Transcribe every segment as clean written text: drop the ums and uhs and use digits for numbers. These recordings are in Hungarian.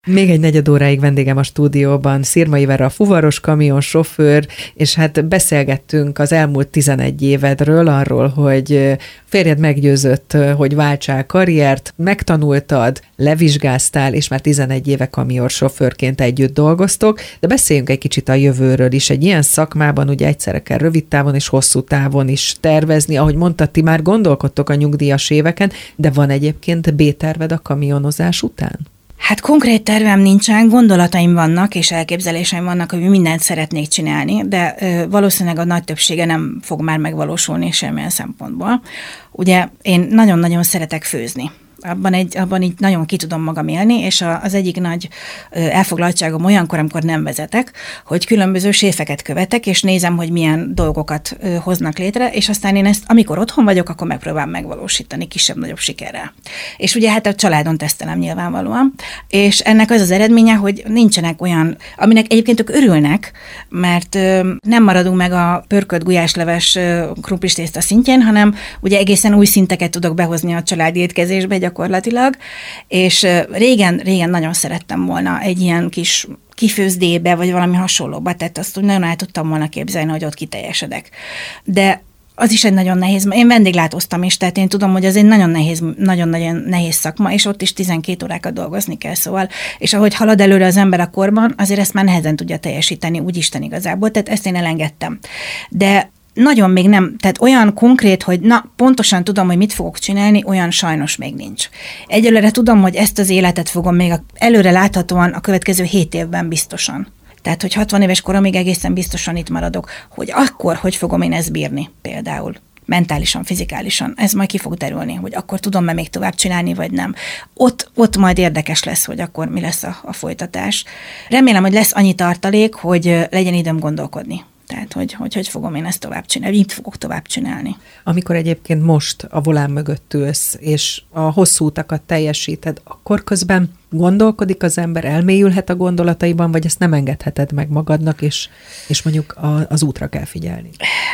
Még egy negyed óráig vendégem a stúdióban Szirmai Vera, fuvaros kamionsofőr, és hát beszélgettünk az elmúlt 11 évedről, arról, hogy férjed meggyőzött, hogy váltsál karriert, megtanultad, levizsgáztál, és már 11 éve kamionsofőrként együtt dolgoztok, de beszéljünk egy kicsit a jövőről is. Egy ilyen szakmában ugye egyszerre kell rövid távon és hosszú távon is tervezni. Ahogy mondtad, ti már gondolkodtok a nyugdíjas éveken, de van egyébként B-terved a kamionozás után? Hát konkrét tervem nincsen, gondolataim vannak, és elképzeléseim vannak, hogy mindent szeretnék csinálni, de valószínűleg a nagy többsége nem fog már megvalósulni semmilyen szempontból. Ugye én nagyon-nagyon szeretek főzni. Abban így nagyon ki tudom magam élni, és az egyik nagy elfoglaltságom olyankor, amikor nem vezetek, hogy különböző séfeket követek, és nézem, hogy milyen dolgokat hoznak létre, és aztán én ezt, amikor otthon vagyok, akkor megpróbálom megvalósítani kisebb-nagyobb sikerrel. És ugye hát a családon tesztelem nyilvánvalóan, és ennek az az eredménye, hogy nincsenek olyan, aminek egyébként ők örülnek, mert nem maradunk meg a pörkölt gulyásleves krumplistészta szintjén, hanem ugye egészen új szinteket tudok behozni a családi étkezésbe gyakorlatilag, és régen nagyon szerettem volna egy ilyen kis kifőzdébe, vagy valami hasonlóba, tehát azt úgy nagyon el tudtam volna képzelni, hogy ott kiteljesedek. De az is egy nagyon nehéz, én vendéglátóztam is, tehát én tudom, hogy az egy nagyon-nagyon nehéz szakma, és ott is 12 órákat dolgozni kell, szóval, és ahogy halad előre az ember a korban, azért ezt már nehezen tudja teljesíteni, úgy Isten igazából, tehát ezt én elengedtem. De nagyon még nem, tehát olyan konkrét, hogy pontosan tudom, hogy mit fogok csinálni, olyan sajnos még nincs. Egyelőre tudom, hogy ezt az életet fogom még előre láthatóan a következő 7 évben biztosan. Tehát, hogy 60 éves koromig egészen biztosan itt maradok, hogy akkor hogy fogom én ezt bírni például. Mentálisan, fizikálisan. Ez majd ki fog derülni, hogy akkor tudom-e még tovább csinálni, vagy nem. Ott majd érdekes lesz, hogy akkor mi lesz a folytatás. Remélem, hogy lesz annyi tartalék, hogy legyen időm gondolkodni. Tehát, hogy fogom én ezt tovább csinálni, mit fogok tovább csinálni. Amikor egyébként most a volán mögött ülsz, és a hosszú utakat teljesíted, akkor közben gondolkodik az ember, elmélyülhet a gondolataiban, vagy ezt nem engedheted meg magadnak, és mondjuk az útra kell figyelni?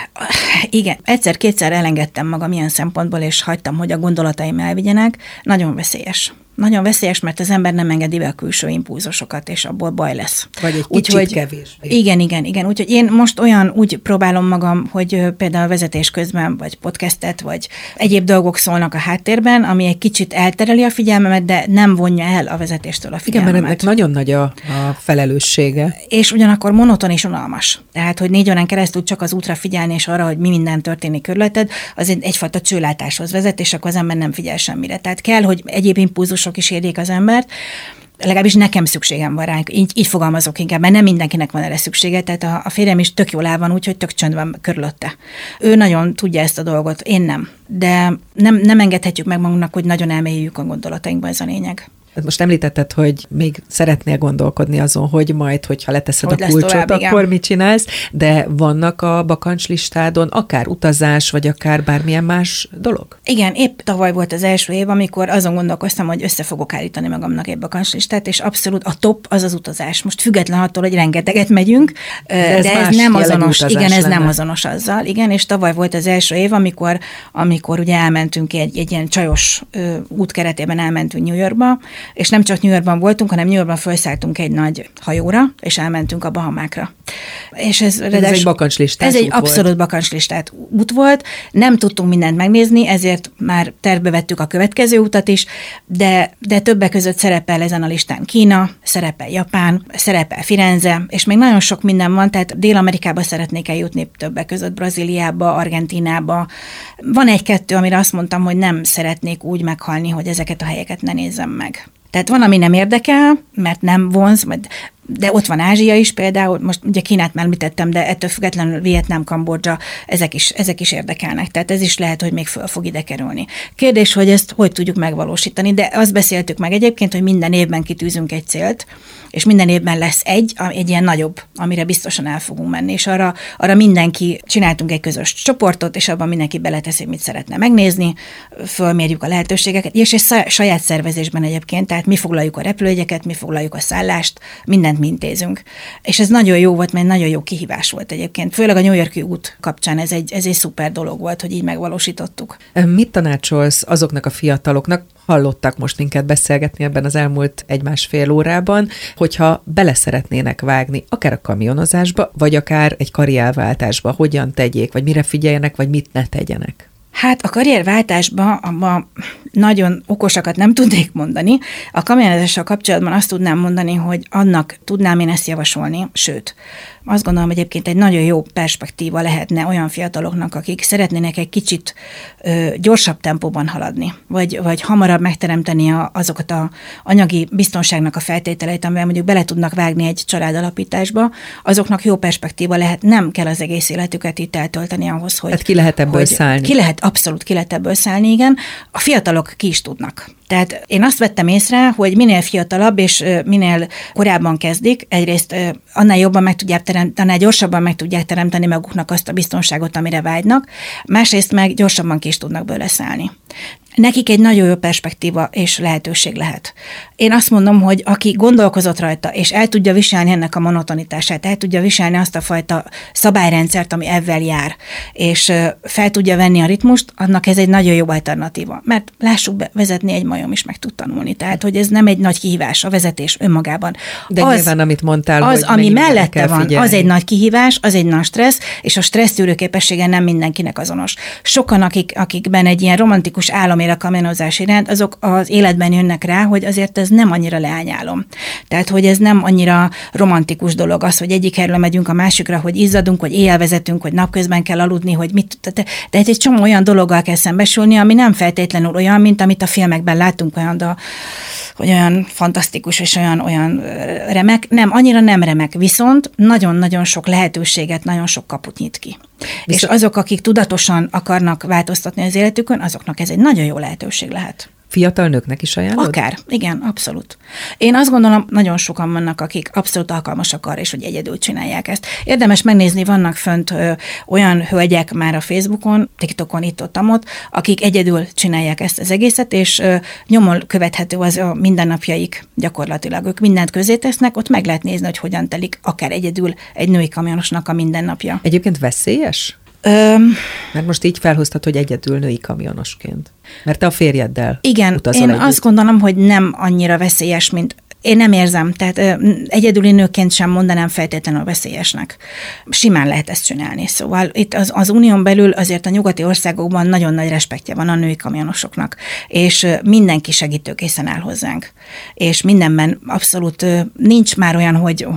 Igen, egyszer-kétszer elengedtem magam ilyen szempontból, és hagytam, hogy a gondolataim elvigyenek. Nagyon veszélyes. Nagyon veszélyes, mert az ember nem engedi be a külső impulzusokat, és abból baj lesz. Vagy egy kicsit kevésbé. Igen. Úgyhogy én most úgy próbálom magam, hogy például vezetés közben, vagy podcastet, vagy egyéb dolgok szólnak a háttérben, ami egy kicsit eltereli a figyelmemet, de nem vonja el a vezetéstől a figyelmemet. Igen, mert ennek nagyon nagy a felelőssége. És ugyanakkor monoton és unalmas. Tehát, hogy 4 órán keresztül csak az útra figyelni, és arra, hogy mi minden történik körülötted, az egyfajta csőlátáshoz vezet, és akkor az ember nem figyel semmire. Tehát kell, hogy egyéb impulzusok is érjék az embert, legalábbis nekem szükségem van rá, így fogalmazok inkább, mert nem mindenkinek van erre szüksége, tehát a férjem is tök jól el van, úgyhogy tök csönd van körülötte. Ő nagyon tudja ezt a dolgot, én nem. De nem engedhetjük meg magunknak, hogy nagyon elmélyüljük a gondolatainkba, ez a lényeg. Most említetted, hogy még szeretnél gondolkodni azon, hogy majd, hogyha leteszed hogy a kulcsot, tovább, akkor mit csinálsz, de vannak a bakancslistádon akár utazás, vagy akár bármilyen más dolog? Igen, épp tavaly volt az első év, amikor azon gondolkoztam, hogy össze fogok állítani magamnak egy bakancslistát, és abszolút a top az az utazás. Most független attól, hogy rengeteget megyünk, de ez nem azonos. Igen, ez nem azonos azzal. Igen, és tavaly volt az első év, amikor ugye elmentünk egy ilyen csajos út keretében elmentünk New Yorkba, és nem csak New Yorkban voltunk, hanem New Yorkban felszálltunk egy nagy hajóra, és elmentünk a Bahamákra. És ez egy bakancslistás Ez egy abszolút bakancslistát út volt. Nem tudtunk mindent megnézni, ezért már tervbe vettük a következő utat is, de többek között szerepel ezen a listán Kína, szerepel Japán, szerepel Firenze, és még nagyon sok minden van, tehát Dél-Amerikába szeretnék eljutni, többek között Brazíliába, Argentínába. Van 1-2, amire azt mondtam, hogy nem szeretnék úgy meghalni, hogy ezeket a helyeket ne nézzem meg. Tehát van, ami nem érdekel, mert nem vonz, de ott van Ázsia is például, most ugye Kínát már említettem, de ettől függetlenül Vietnám, Kambodzsa, ezek is érdekelnek, tehát ez is lehet, hogy még föl fog ide kerülni. Kérdés, hogy ezt hogy tudjuk megvalósítani, de azt beszéltük meg egyébként, hogy minden évben kitűzünk egy célt, és minden évben lesz egy ilyen nagyobb, amire biztosan el fogunk menni, és arra mindenki, csináltunk egy közös csoportot, és abban mindenki beleteszi, mit szeretne megnézni, fölmérjük a lehetőségeket, és egy saját szervezésben egyébként, tehát mi foglaljuk a repülőjegyeket, mi foglaljuk elfoglaljuk a szállást, mindent mi intézünk. És ez nagyon jó volt, mert nagyon jó kihívás volt egyébként. Főleg a New York-i út kapcsán ez egy szuper dolog volt, hogy így megvalósítottuk. Mit tanácsolsz azoknak a fiataloknak, hallottak most minket beszélgetni ebben az elmúlt 1,5 órában, hogyha bele szeretnének vágni, akár a kamionozásba, vagy akár egy karrierváltásba, hogyan tegyék, vagy mire figyeljenek, vagy mit ne tegyenek? Hát a karrierváltásban nagyon okosakat nem tudnék mondani. A kamionozással kapcsolatban azt tudnám mondani, hogy annak tudnám én ezt javasolni, sőt, azt gondolom egyébként egy nagyon jó perspektíva lehetne olyan fiataloknak, akik szeretnének egy kicsit gyorsabb tempóban haladni, vagy hamarabb megteremteni azokat az anyagi biztonságnak a feltételeit, amivel mondjuk bele tudnak vágni egy családalapításba, azoknak jó perspektíva lehet, nem kell az egész életüket itt eltölteni ahhoz, hogy... Hát ki lehet ebből szállni? Abszolút ki lehet ebből szállni, igen. A fiatalok ki is tudnak. Tehát én azt vettem észre, hogy minél fiatalabb és minél korábban kezdik, egyrészt annál jobban annál gyorsabban meg tudják teremteni maguknak azt a biztonságot, amire vágynak, másrészt meg gyorsabban ki is tudnak bőle szállni. Nekik egy nagyon jó perspektíva és lehetőség lehet. Én azt mondom, hogy aki gondolkozott rajta, és el tudja viselni ennek a monotonitását, el tudja viselni azt a fajta szabályrendszert, ami ezzel jár, és fel tudja venni a ritmust, annak ez egy nagyon jó alternatíva. Mert lássuk be, vezetni egy majom is meg tud tanulni. Tehát, hogy ez nem egy nagy kihívás a vezetés önmagában. De nyilván, amit mondtál, az, hogy ami mellette van, figyelni. Az egy nagy kihívás, az egy nagy stressz, és a stressztűrő képessége nem mindenkinek azonos. Sokan, akikben egy ilyen romantikus álom él a kamionozás iránt, azok az életben jönnek rá, hogy azért ez nem annyira leányálom. Tehát, hogy ez nem annyira romantikus dolog az, hogy egyik helyről megyünk a másikra, hogy izzadunk, hogy éjjel vezetünk, hogy napközben kell aludni, hogy mit. De egy csomó olyan dologgal kell szembesülni, ami nem feltétlenül olyan, mint amit a filmekben látunk, hogy olyan fantasztikus és olyan remek. Nem, annyira nem remek, viszont nagyon-nagyon sok lehetőséget, nagyon sok kaput nyit ki. És azok, akik tudatosan akarnak változtatni az életükön, azoknak ez egy nagyon jó lehetőség lehet. Fiatal nőknek is ajánlod? Akár, igen, abszolút. Én azt gondolom, nagyon sokan vannak, akik abszolút alkalmasak arra, és hogy egyedül csinálják ezt. Érdemes megnézni, vannak fönt olyan hölgyek már a Facebookon, TikTokon, itt-ott, akik egyedül csinálják ezt az egészet, és nyomon követhető az a mindennapjaik gyakorlatilag. Ők mindent közé tesznek, ott meg lehet nézni, hogy hogyan telik akár egyedül egy női kamionosnak a mindennapja. Egyébként veszélyes? Mert most így felhoztad, hogy egyedül női kamionosként. Mert te a férjeddel utazol én együtt. Azt gondolom, hogy nem annyira veszélyes, mint én nem érzem, tehát egyedüli nőként sem mondanám feltétlenül veszélyesnek. Simán lehet ezt csinálni. Szóval itt az unión belül azért a nyugati országokban nagyon nagy respektje van a női kamionosoknak, és mindenki segítőkészen áll hozzánk. És mindenben abszolút nincs már olyan,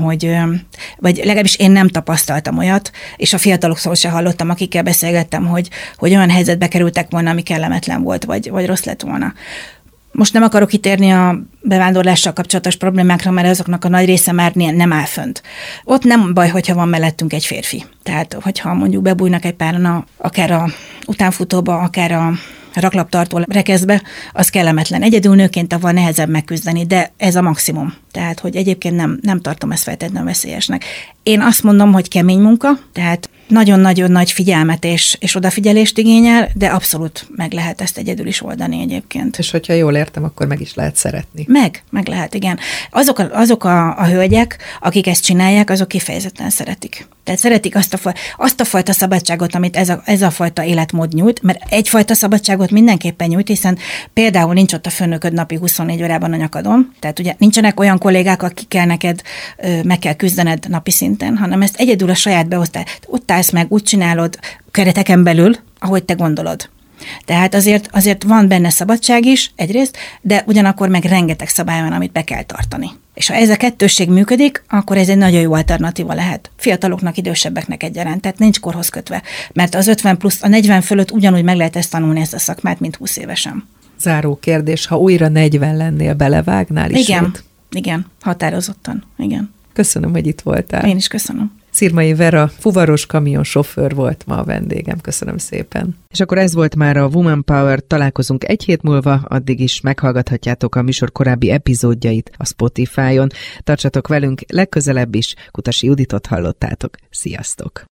vagy legalábbis én nem tapasztaltam olyat, és a fiataloktól se hallottam, akikkel beszélgettem, hogy olyan helyzetbe kerültek volna, ami kellemetlen volt, vagy rossz lett volna. Most nem akarok kitérni a bevándorlással kapcsolatos problémákra, mert azoknak a nagy része már nem áll fönt. Ott nem baj, hogyha van mellettünk egy férfi. Tehát, hogyha mondjuk bebújnak egy páran akár a utánfutóba, akár a raklaptartó rekeszbe, az kellemetlen. Egyedül nőként avval nehezebb megküzdeni, de ez a maximum. Tehát, hogy egyébként nem tartom ezt feltétlenül veszélyesnek. Én azt mondom, hogy kemény munka, tehát nagyon-nagyon nagy figyelmet és odafigyelést igényel, de abszolút meg lehet ezt egyedül is oldani egyébként. És hogyha jól értem, akkor meg is lehet szeretni. Meg lehet, igen. Azok a hölgyek, akik ezt csinálják, azok kifejezetten szeretik. Tehát szeretik azt a fajta szabadságot, amit ez a fajta életmód nyújt, mert egyfajta szabadságot mindenképpen nyújt, hiszen például nincs ott a főnököd napi 24 órában a nyakadon, tehát ugye nincsenek olyan kollégák, akikkel neked meg kell küzdened napi szinten, hanem ezt egyedül a saját beosztás. Ott állsz meg, úgy csinálod kereteken belül, ahogy te gondolod. Tehát azért van benne szabadság is egyrészt, de ugyanakkor meg rengeteg szabály van, amit be kell tartani. És ha ez a kettősség működik, akkor ez egy nagyon jó alternatíva lehet. Fiataloknak, idősebbeknek egyaránt, tehát nincs korhoz kötve. Mert az 50 plusz, a 40 fölött ugyanúgy meg lehet ezt tanulni, ezt a szakmát, mint 20 évesen. Záró kérdés, ha újra 40 lennél, belevágnál is? Igen, határozottan, igen. Köszönöm, hogy itt voltál. Én is köszönöm. Szirmai Vera, fuvaros kamionsofőr volt ma a vendégem. Köszönöm szépen. És akkor ez volt már a Woman Power. Találkozunk egy hét múlva, addig is meghallgathatjátok a műsor korábbi epizódjait a Spotify-on. Tartsatok velünk legközelebb is, Kutasi Juditot hallottátok. Sziasztok!